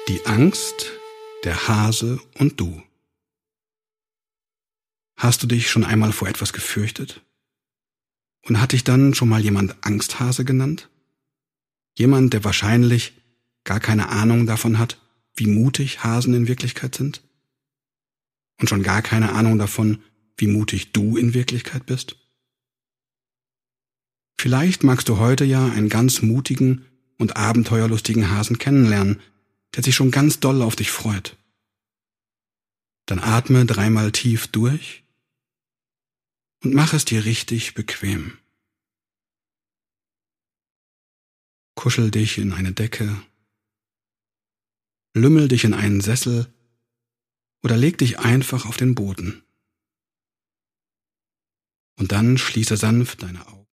Die Angst, der Hase und du. Hast du dich schon einmal vor etwas gefürchtet? Und hat dich dann schon mal jemand Angsthase genannt? Jemand, der wahrscheinlich gar keine Ahnung davon hat, wie mutig Hasen in Wirklichkeit sind? Und schon gar keine Ahnung davon, wie mutig du in Wirklichkeit bist? Vielleicht magst du heute ja einen ganz mutigen und abenteuerlustigen Hasen kennenlernen, der sich schon ganz doll auf dich freut. Dann atme 3-mal tief durch und mach es dir richtig bequem. Kuschel dich in eine Decke, lümmel dich in einen Sessel oder leg dich einfach auf den Boden. Und dann schließe sanft deine Augen.